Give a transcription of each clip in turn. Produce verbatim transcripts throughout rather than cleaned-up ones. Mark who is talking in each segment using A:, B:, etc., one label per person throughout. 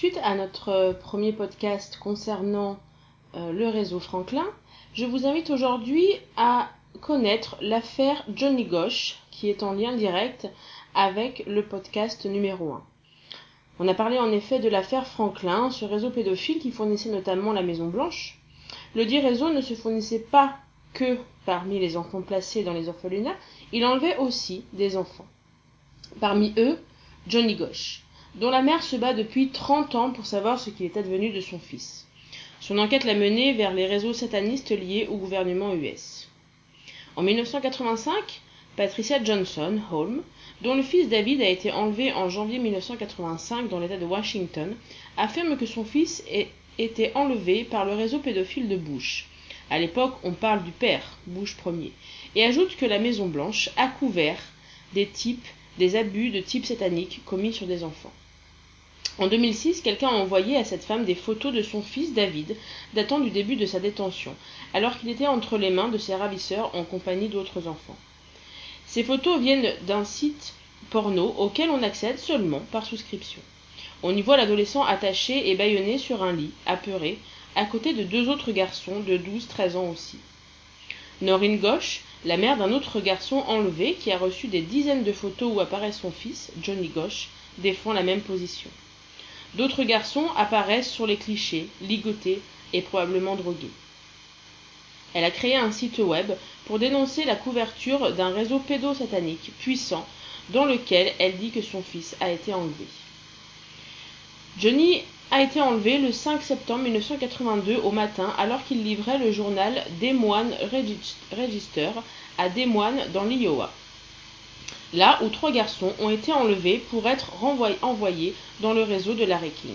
A: Suite à notre premier podcast concernant euh, le réseau Franklin, je vous invite aujourd'hui à connaître l'affaire Johnny Gosch, qui est en lien direct avec le podcast numéro un. On a parlé en effet de l'affaire Franklin, ce réseau pédophile qui fournissait notamment la Maison Blanche. Le dit réseau ne se fournissait pas que parmi les enfants placés dans les orphelinats, il enlevait aussi des enfants. Parmi eux, Johnny Gosch, dont la mère se bat depuis trente ans pour savoir ce qu'il est advenu de son fils. Son enquête l'a menée vers les réseaux satanistes liés au gouvernement U S. En mille neuf cent quatre-vingt-cinq, Patricia Johnson Holmes, dont le fils David a été enlevé en janvier mille neuf cent quatre-vingt-cinq dans l'État de Washington, affirme que son fils ait été enlevé par le réseau pédophile de Bush. À l'époque, on parle du père, Bush Ier, et ajoute que la Maison Blanche a couvert des types, des abus de type satanique commis sur des enfants. En deux mille six, quelqu'un a envoyé à cette femme des photos de son fils David, datant du début de sa détention, alors qu'il était entre les mains de ses ravisseurs en compagnie d'autres enfants. Ces photos viennent d'un site porno auquel on accède seulement par souscription. On y voit l'adolescent attaché et bâillonné sur un lit, apeuré, à côté de deux autres garçons de douze à treize ans aussi. Noreen Gosch, la mère d'un autre garçon enlevé qui a reçu des dizaines de photos où apparaît son fils, Johnny Gosch, défend la même position. D'autres garçons apparaissent sur les clichés, ligotés et probablement drogués. Elle a créé un site web pour dénoncer la couverture d'un réseau pédosatanique puissant dans lequel elle dit que son fils a été enlevé. Johnny a été enlevé le cinq septembre mille neuf cent quatre-vingt-deux au matin alors qu'il livrait le journal Des Moines Register à Des Moines dans l'Iowa. Là où trois garçons ont été enlevés pour être renvoyés, envoyés dans le réseau de Larry King.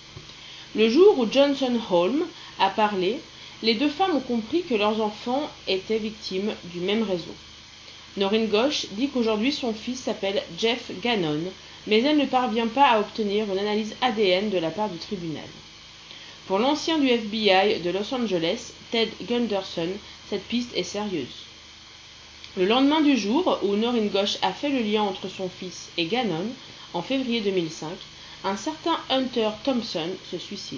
A: Le jour où Johnson Holmes a parlé, les deux femmes ont compris que leurs enfants étaient victimes du même réseau. Noreen Gosch dit qu'aujourd'hui son fils s'appelle Jeff Gannon, mais elle ne parvient pas à obtenir une analyse A D N de la part du tribunal. Pour l'ancien du F B I de Los Angeles, Ted Gunderson, cette piste est sérieuse. Le lendemain du jour où Noreen Gosch a fait le lien entre son fils et Gannon, en février deux mille cinq, un certain Hunter Thompson se suicide.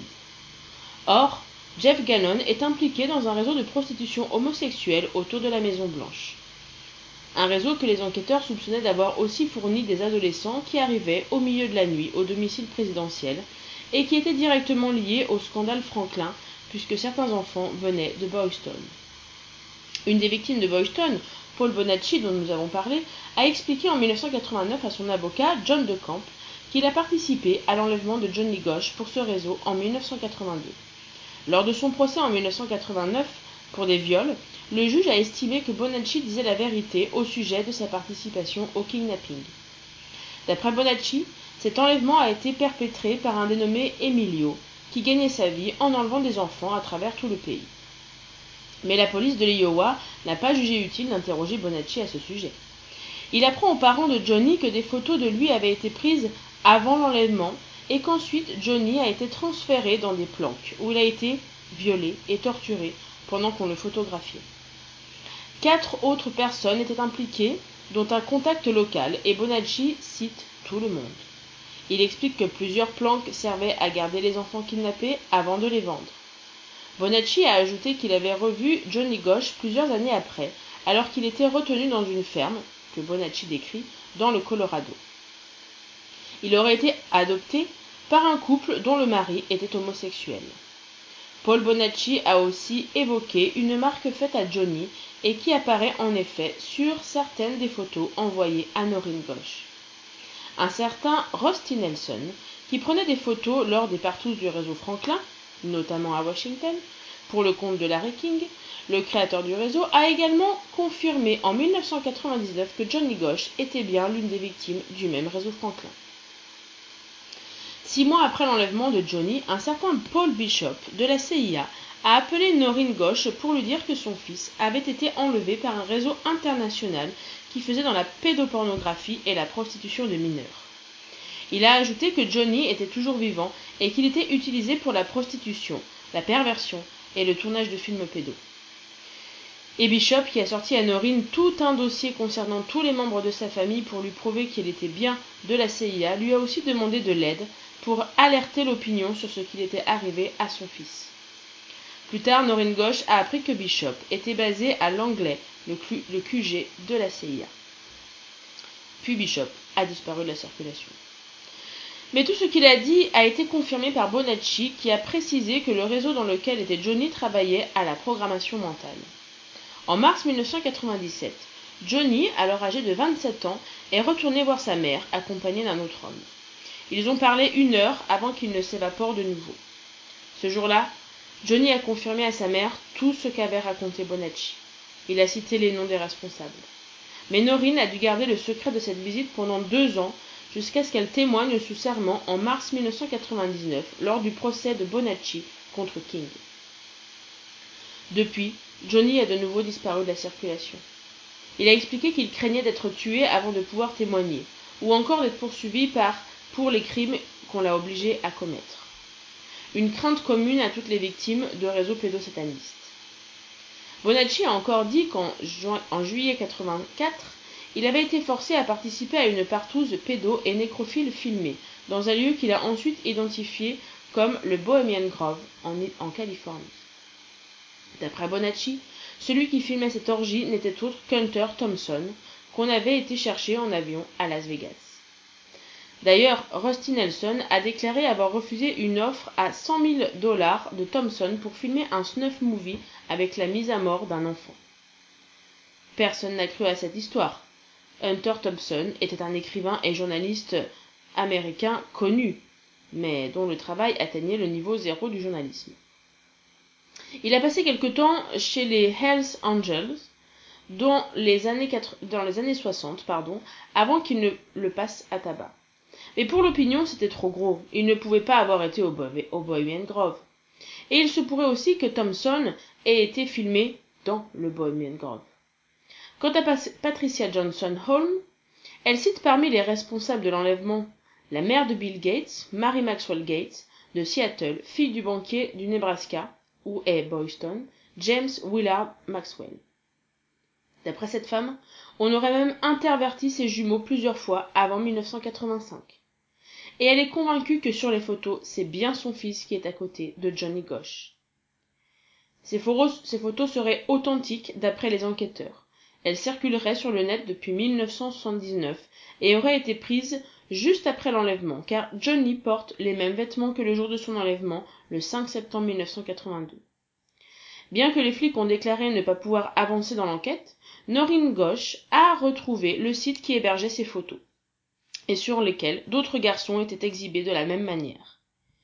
A: Or, Jeff Gannon est impliqué dans un réseau de prostitution homosexuelle autour de la Maison Blanche. Un réseau que les enquêteurs soupçonnaient d'avoir aussi fourni des adolescents qui arrivaient au milieu de la nuit au domicile présidentiel et qui était directement lié au scandale Franklin puisque certains enfants venaient de Boyston. Une des victimes de Boyston, Paul Bonacci, dont nous avons parlé, a expliqué en mille neuf cent quatre-vingt-neuf à son avocat, John DeCamp, qu'il a participé à l'enlèvement de Johnny Gosch pour ce réseau en mille neuf cent quatre-vingt-deux. Lors de son procès en mille neuf cent quatre-vingt-neuf pour des viols, le juge a estimé que Bonacci disait la vérité au sujet de sa participation au kidnapping. D'après Bonacci, cet enlèvement a été perpétré par un dénommé Emilio, qui gagnait sa vie en enlevant des enfants à travers tout le pays. Mais la police de l'Iowa n'a pas jugé utile d'interroger Bonacci à ce sujet. Il apprend aux parents de Johnny que des photos de lui avaient été prises avant l'enlèvement et qu'ensuite Johnny a été transféré dans des planques où il a été violé et torturé pendant qu'on le photographiait. Quatre autres personnes étaient impliquées, dont un contact local, et Bonacci cite tout le monde. Il explique que plusieurs planques servaient à garder les enfants kidnappés avant de les vendre. Bonacci a ajouté qu'il avait revu Johnny Gosch plusieurs années après, alors qu'il était retenu dans une ferme, que Bonacci décrit, dans le Colorado. Il aurait été adopté par un couple dont le mari était homosexuel. Paul Bonacci a aussi évoqué une marque faite à Johnny et qui apparaît en effet sur certaines des photos envoyées à Noreen Gosch. Un certain Rusty Nelson, qui prenait des photos lors des partouzes du réseau Franklin, notamment à Washington, pour le compte de Larry King, le créateur du réseau, a également confirmé en mille neuf cent quatre-vingt-dix-neuf que Johnny Gosch était bien l'une des victimes du même réseau Franklin. Six mois après l'enlèvement de Johnny, un certain Paul Bishop de la C I A a appelé Noreen Gosch pour lui dire que son fils avait été enlevé par un réseau international qui faisait dans la pédopornographie et la prostitution de mineurs. Il a ajouté que Johnny était toujours vivant et qu'il était utilisé pour la prostitution, la perversion et le tournage de films pédos. Et Bishop, qui a sorti à Noreen tout un dossier concernant tous les membres de sa famille pour lui prouver qu'il était bien de la C I A, lui a aussi demandé de l'aide pour alerter l'opinion sur ce qui était arrivé à son fils. Plus tard, Noreen Gosch a appris que Bishop était basé à Langley, le Q G de la C I A. Puis Bishop a disparu de la circulation. Mais tout ce qu'il a dit a été confirmé par Bonacci, qui a précisé que le réseau dans lequel était Johnny travaillait à la programmation mentale. En mars mille neuf cent quatre-vingt-dix-sept, Johnny, alors âgé de vingt-sept ans, est retourné voir sa mère, accompagné d'un autre homme. Ils ont parlé une heure avant qu'il ne s'évapore de nouveau. Ce jour-là, Johnny a confirmé à sa mère tout ce qu'avait raconté Bonacci. Il a cité les noms des responsables. Mais Noreen a dû garder le secret de cette visite pendant deux ans, jusqu'à ce qu'elle témoigne sous serment en mars mille neuf cent quatre-vingt-dix-neuf lors du procès de Bonacci contre King. Depuis, Johnny a de nouveau disparu de la circulation. Il a expliqué qu'il craignait d'être tué avant de pouvoir témoigner, ou encore d'être poursuivi par, pour les crimes qu'on l'a obligé à commettre. Une crainte commune à toutes les victimes de réseaux pédosatanistes. Bonacci a encore dit qu'en ju- en juillet quatre-vingt-quatre, il avait été forcé à participer à une partouze pédo et nécrophile filmée, dans un lieu qu'il a ensuite identifié comme le Bohemian Grove, en, en Californie. D'après Bonacci, celui qui filmait cette orgie n'était autre qu'Hunter Thompson, qu'on avait été chercher en avion à Las Vegas. D'ailleurs, Rusty Nelson a déclaré avoir refusé une offre à cent mille dollars de Thompson pour filmer un snuff movie avec la mise à mort d'un enfant. Personne n'a cru à cette histoire. Hunter Thompson était un écrivain et journaliste américain connu, mais dont le travail atteignait le niveau zéro du journalisme. Il a passé quelque temps chez les Hells Angels dans les années, quatre... dans les années soixante, pardon, avant qu'il ne le passe à tabac. Mais pour l'opinion, c'était trop gros. Il ne pouvait pas avoir été au, Bo- au Bohemian Grove. Et il se pourrait aussi que Thompson ait été filmé dans le Bohemian Grove. Quant à Pat- Patricia Johnson Holm, elle cite parmi les responsables de l'enlèvement la mère de Bill Gates, Mary Maxwell Gates, de Seattle, fille du banquier du Nebraska, où est Boyston, James Willard Maxwell. D'après cette femme, on aurait même interverti ses jumeaux plusieurs fois avant mille neuf cent quatre-vingt-cinq. Et elle est convaincue que sur les photos, c'est bien son fils qui est à côté de Johnny Gosch. Ces photos, ces photos seraient authentiques d'après les enquêteurs. Elles circuleraient sur le net depuis mille neuf cent soixante-dix-neuf et auraient été prises juste après l'enlèvement, car Johnny porte les mêmes vêtements que le jour de son enlèvement, le cinq septembre mille neuf cent quatre-vingt-deux. Bien que les flics ont déclaré ne pas pouvoir avancer dans l'enquête, Noreen Gosch a retrouvé le site qui hébergeait ces photos, et sur lesquels d'autres garçons étaient exhibés de la même manière.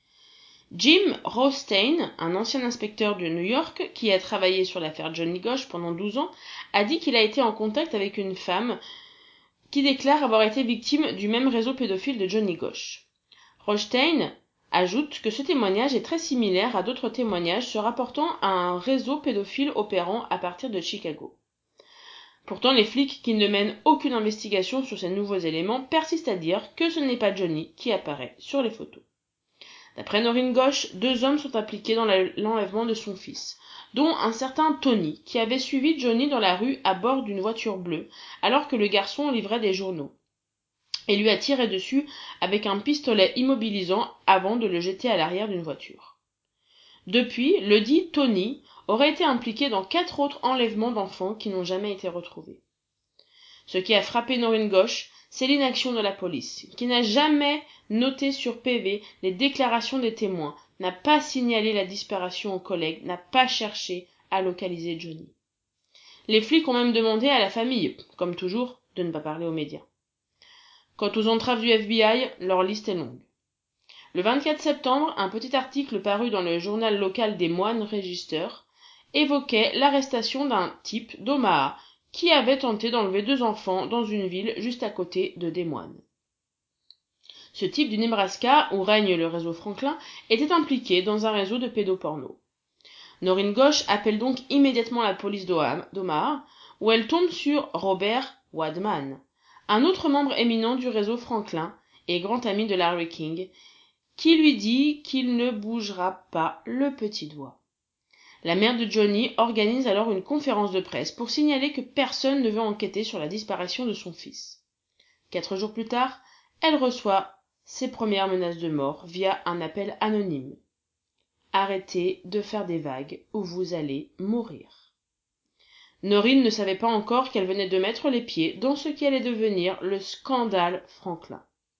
A: Jim Rothstein, un ancien inspecteur de New York qui a travaillé sur l'affaire Johnny Gosch pendant douze ans, a dit qu'il a été en contact avec une femme qui déclare avoir été victime du même réseau pédophile de Johnny Gosch. Rothstein ajoute que ce témoignage est très similaire à d'autres témoignages se rapportant à un réseau pédophile opérant à partir de Chicago. Pourtant, les flics, qui ne mènent aucune investigation sur ces nouveaux éléments, persistent à dire que ce n'est pas Johnny qui apparaît sur les photos. D'après Noreen Gosch, deux hommes sont impliqués dans l'enlèvement de son fils, dont un certain Tony, qui avait suivi Johnny dans la rue à bord d'une voiture bleue, alors que le garçon livrait des journaux, et lui a tiré dessus avec un pistolet immobilisant avant de le jeter à l'arrière d'une voiture. Depuis, le dit Tony aurait été impliqué dans quatre autres enlèvements d'enfants qui n'ont jamais été retrouvés. Ce qui a frappé Noreen Gosch, c'est l'inaction de la police, qui n'a jamais noté sur P V les déclarations des témoins, n'a pas signalé la disparition aux collègues, n'a pas cherché à localiser Johnny. Les flics ont même demandé à la famille, comme toujours, de ne pas parler aux médias. Quant aux entraves du F B I, leur liste est longue. Le vingt-quatre septembre, un petit article paru dans le journal local des Moines Register évoquait l'arrestation d'un type d'Omaha qui avait tenté d'enlever deux enfants dans une ville juste à côté de Des Moines. Ce type du Nebraska, où règne le réseau Franklin, était impliqué dans un réseau de pédoporno. Noreen Gosch appelle donc immédiatement la police d'Omaha, où elle tombe sur Robert Wadman, un autre membre éminent du réseau Franklin et grand ami de Larry King, qui lui dit qu'il ne bougera pas le petit doigt. La mère de Johnny organise alors une conférence de presse pour signaler que personne ne veut enquêter sur la disparition de son fils. Quatre jours plus tard, elle reçoit ses premières menaces de mort via un appel anonyme. Arrêtez de faire des vagues ou vous allez mourir. Noreen ne savait pas encore qu'elle venait de mettre les pieds dans ce qui allait devenir le scandale Franklin.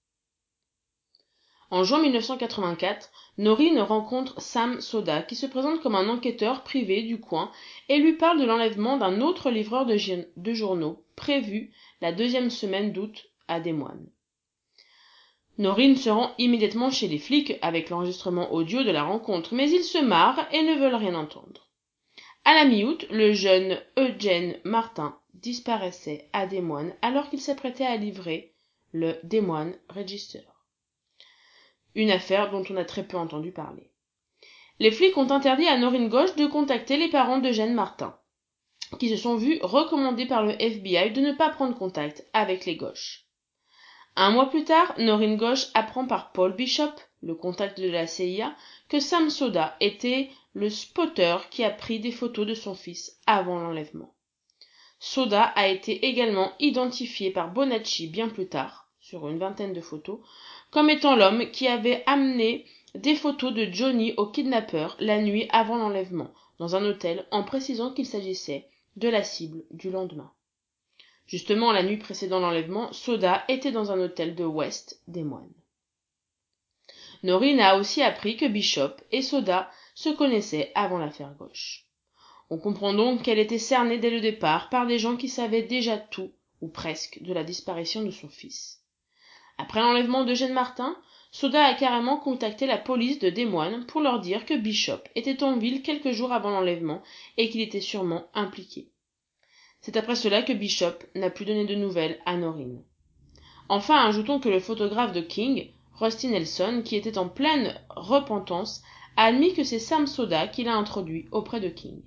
A: En juin mille neuf cent quatre-vingt-quatre, Noreen rencontre Sam Soda qui se présente comme un enquêteur privé du coin et lui parle de l'enlèvement d'un autre livreur de, de journaux prévu la deuxième semaine d'août à Des Moines. Noreen se rend immédiatement chez les flics avec l'enregistrement audio de la rencontre, mais ils se marrent et ne veulent rien entendre. À la mi-août, le jeune Eugene Martin disparaissait à Des Moines alors qu'il s'apprêtait à livrer le Des Moines Register. Une affaire dont on a très peu entendu parler. Les flics ont interdit à Noreen Gosch de contacter les parents d'Eugene Martin, qui se sont vus recommander par le F B I de ne pas prendre contact avec les Gosch. Un mois plus tard, Noreen Gosch apprend par Paul Bishop, le contact de la C I A, que Sam Soda était le spotter qui a pris des photos de son fils avant l'enlèvement. Soda a été également identifié par Bonacci bien plus tard, sur une vingtaine de photos, comme étant l'homme qui avait amené des photos de Johnny au kidnappeur la nuit avant l'enlèvement, dans un hôtel, en précisant qu'il s'agissait de la cible du lendemain. Justement, la nuit précédant l'enlèvement, Soda était dans un hôtel de West Des Moines. Noreen a aussi appris que Bishop et Soda se connaissaient avant l'affaire Gosch. On comprend donc qu'elle était cernée dès le départ par des gens qui savaient déjà tout, ou presque, de la disparition de son fils. Après l'enlèvement d'Eugene Martin, Soda a carrément contacté la police de Des Moines pour leur dire que Bishop était en ville quelques jours avant l'enlèvement et qu'il était sûrement impliqué. C'est après cela que Bishop n'a plus donné de nouvelles à Noreen. Enfin, ajoutons que le photographe de King, Rusty Nelson, qui était en pleine repentance, a admis que c'est Sam Soda qui l'a introduit auprès de King.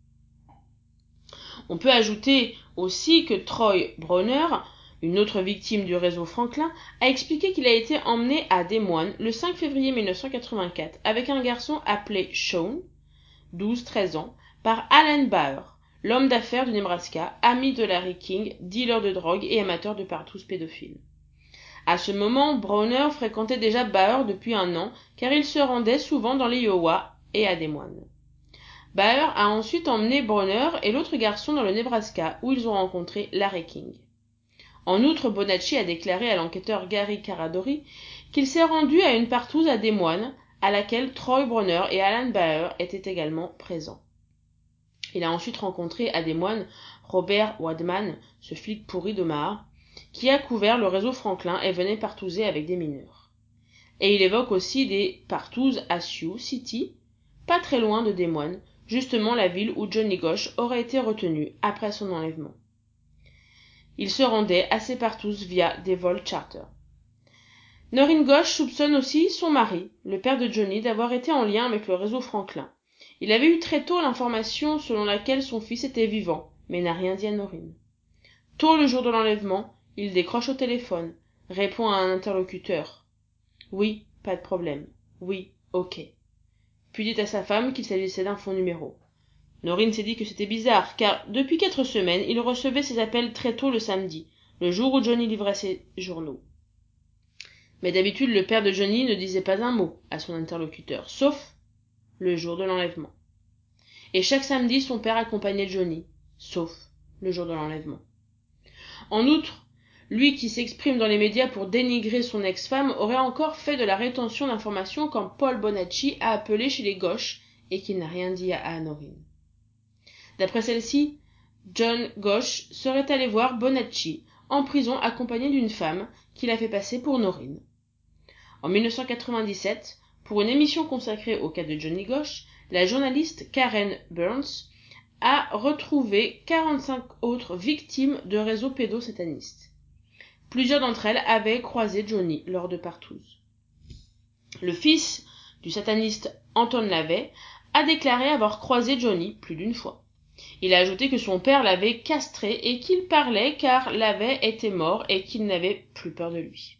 A: On peut ajouter aussi que Troy Browner, une autre victime du réseau Franklin, a expliqué qu'il a été emmené à Des Moines le cinq février mille neuf cent quatre-vingt-quatre avec un garçon appelé Sean, douze treize ans, par Alan Bauer, l'homme d'affaires du Nebraska, ami de Larry King, dealer de drogue et amateur de partous pédophiles. À ce moment, Browner fréquentait déjà Bauer depuis un an, car il se rendait souvent dans l'Iowa et à Des Moines. Bauer a ensuite emmené Browner et l'autre garçon dans le Nebraska, où ils ont rencontré Larry King. En outre, Bonacci a déclaré à l'enquêteur Gary Caradori qu'il s'est rendu à une partouze à Des Moines, à laquelle Troy Browner et Alan Bauer étaient également présents. Il a ensuite rencontré à Des Moines Robert Wadman, ce flic pourri d'Omaha, qui a couvert le réseau Franklin et venait partouzer avec des mineurs. Et il évoque aussi des partouzes à Sioux City, pas très loin de Des Moines, justement la ville où Johnny Gosch aurait été retenu après son enlèvement. Il se rendait à ces partouzes via des vols charter. Noreen Gosch soupçonne aussi son mari, le père de Johnny, d'avoir été en lien avec le réseau Franklin. Il avait eu très tôt l'information selon laquelle son fils était vivant, mais n'a rien dit à Noreen. Tôt le jour de l'enlèvement, il décroche au téléphone, répond à un interlocuteur. « Oui, pas de problème. Oui, ok. » Puis dit à sa femme qu'il s'agissait d'un faux numéro. Noreen s'est dit que c'était bizarre, car depuis quatre semaines, il recevait ses appels très tôt le samedi, le jour où Johnny livrait ses journaux. Mais d'habitude, le père de Johnny ne disait pas un mot à son interlocuteur, sauf le jour de l'enlèvement. Et chaque samedi, son père accompagnait Johnny, sauf le jour de l'enlèvement. En outre, lui qui s'exprime dans les médias pour dénigrer son ex-femme aurait encore fait de la rétention d'informations quand Paul Bonacci a appelé chez les Gosch et qu'il n'a rien dit à Noreen. D'après celle-ci, John Gosch serait allé voir Bonacci en prison accompagné d'une femme qu'il a fait passer pour Noreen. En mille neuf cent quatre-vingt-dix-sept, pour une émission consacrée au cas de Johnny Gosch, la journaliste Karen Burns a retrouvé quarante-cinq autres victimes de réseaux pédosatanistes. Plusieurs d'entre elles avaient croisé Johnny lors de partouzes. Le fils du sataniste Anton LaVey a déclaré avoir croisé Johnny plus d'une fois. Il a ajouté que son père l'avait castré et qu'il parlait car LaVey était mort et qu'il n'avait plus peur de lui.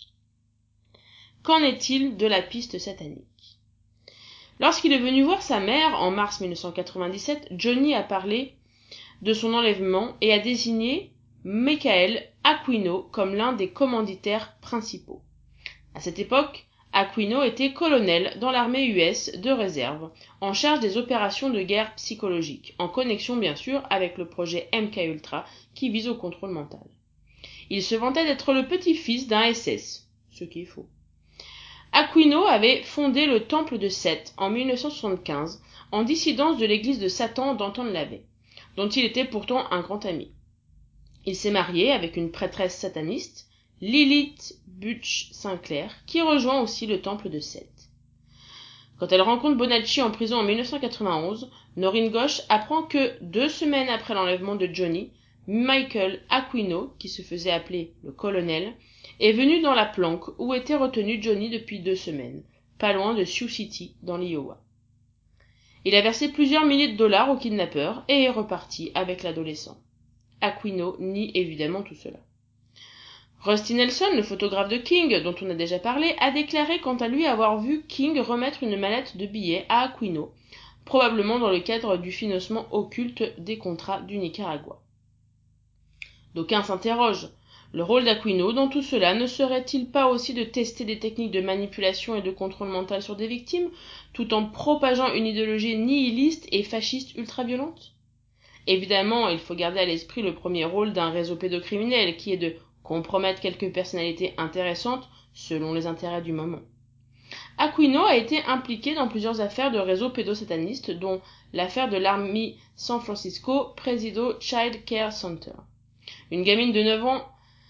A: Qu'en est-il de la piste satanique ? Lorsqu'il est venu voir sa mère en mars mille neuf cent quatre-vingt-dix-sept, Johnny a parlé de son enlèvement et a désigné Michael Aquino comme l'un des commanditaires principaux. À cette époque, Aquino était colonel dans l'armée U S de réserve, en charge des opérations de guerre psychologique, en connexion bien sûr avec le projet M K Ultra qui vise au contrôle mental. Il se vantait d'être le petit-fils d'un S S, ce qui est faux. Aquino avait fondé le temple de Seth en mille neuf cent soixante-quinze, en dissidence de l'église de Satan d'Anton LaVey, dont il était pourtant un grand ami. Il s'est marié avec une prêtresse sataniste, Lilith Butch Sinclair, qui rejoint aussi le temple de Seth. Quand elle rencontre Bonacci en prison en mille neuf cent quatre-vingt-onze, Noreen Gosch apprend que, deux semaines après l'enlèvement de Johnny, Michael Aquino, qui se faisait appeler le colonel, est venu dans la planque où était retenu Johnny depuis deux semaines, pas loin de Sioux City, dans l'Iowa. Il a versé plusieurs milliers de dollars au kidnappeur et est reparti avec l'adolescent. Aquino nie évidemment tout cela. Rusty Nelson, le photographe de King, dont on a déjà parlé, a déclaré quant à lui avoir vu King remettre une mallette de billets à Aquino, probablement dans le cadre du financement occulte des contrats du Nicaragua. D'aucuns s'interrogent. Le rôle d'Aquino dans tout cela ne serait-il pas aussi de tester des techniques de manipulation et de contrôle mental sur des victimes, tout en propageant une idéologie nihiliste et fasciste ultra-violente ? Évidemment, il faut garder à l'esprit le premier rôle d'un réseau pédocriminel, qui est de compromettre quelques personnalités intéressantes selon les intérêts du moment. Aquino a été impliqué dans plusieurs affaires de réseaux pédosatanistes, dont l'affaire de l'Army San Francisco Presidio Child Care Center. Une gamine de neuf ans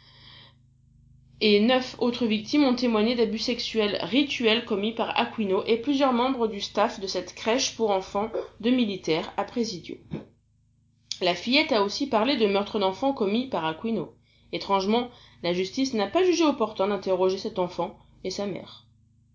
A: et neuf autres victimes ont témoigné d'abus sexuels rituels commis par Aquino et plusieurs membres du staff de cette crèche pour enfants de militaires à Presidio. La fillette a aussi parlé de meurtres d'enfants commis par Aquino. Étrangement, la justice n'a pas jugé opportun d'interroger cet enfant et sa mère.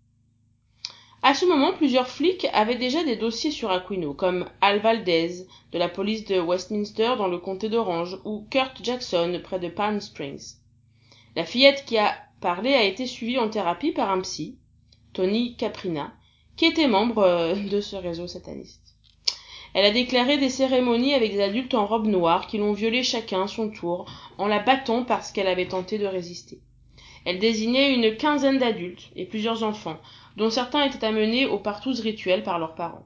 A: À ce moment, plusieurs flics avaient déjà des dossiers sur Aquino, comme Al Valdez, de la police de Westminster dans le comté d'Orange, ou Kurt Jackson, près de Palm Springs. La fillette qui a parlé a été suivie en thérapie par un psy, Tony Caprina, qui était membre de ce réseau sataniste. Elle a déclaré des cérémonies avec des adultes en robe noire qui l'ont violée chacun à son tour en la battant parce qu'elle avait tenté de résister. Elle désignait une quinzaine d'adultes et plusieurs enfants, dont certains étaient amenés aux partous rituels par leurs parents.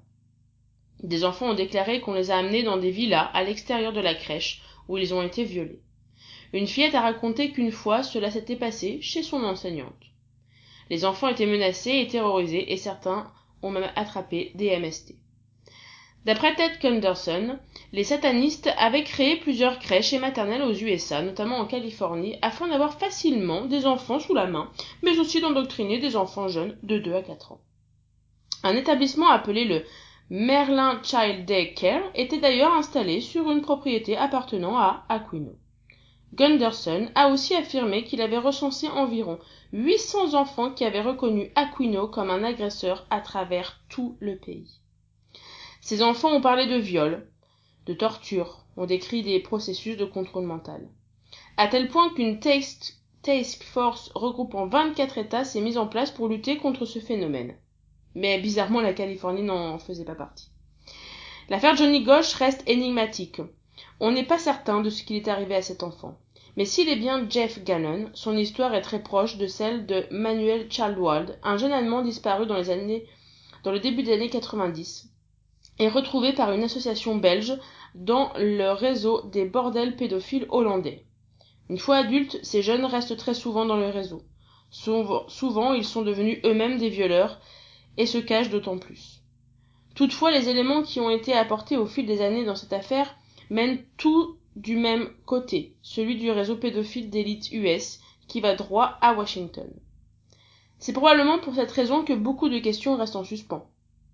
A: Des enfants ont déclaré qu'on les a amenés dans des villas à l'extérieur de la crèche où ils ont été violés. Une fillette a raconté qu'une fois cela s'était passé chez son enseignante. Les enfants étaient menacés et terrorisés et certains ont même attrapé des M S T. D'après Ted Gunderson, les satanistes avaient créé plusieurs crèches et maternelles aux U S A, notamment en Californie, afin d'avoir facilement des enfants sous la main, mais aussi d'endoctriner des enfants jeunes de deux à quatre ans. Un établissement appelé le Merlin Child Day Care était d'ailleurs installé sur une propriété appartenant à Aquino. Gunderson a aussi affirmé qu'il avait recensé environ huit cents enfants qui avaient reconnu Aquino comme un agresseur à travers tout le pays. Ces enfants ont parlé de viol, de torture, ont décrit des processus de contrôle mental. À tel point qu'une task, task force regroupant vingt-quatre États s'est mise en place pour lutter contre ce phénomène. Mais bizarrement, la Californie n'en faisait pas partie. L'affaire Johnny Gosch reste énigmatique. On n'est pas certain de ce qu'il est arrivé à cet enfant. Mais s'il est bien Jeff Gannon, son histoire est très proche de celle de Manuel Childwald, un jeune Allemand disparu dans les années, dans le début des années quatre-vingt-dix, et retrouvé par une association belge dans le réseau des bordels pédophiles hollandais. Une fois adultes, ces jeunes restent très souvent dans le réseau. Souvent, souvent ils sont devenus eux-mêmes des violeurs et se cachent d'autant plus. Toutefois, les éléments qui ont été apportés au fil des années dans cette affaire mènent tout du même côté, celui du réseau pédophile d'élite U S qui va droit à Washington. C'est probablement pour cette raison que beaucoup de questions restent en suspens.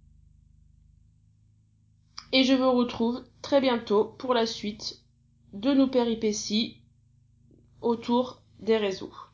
A: Et je vous retrouve très bientôt pour la suite de nos péripéties autour des réseaux.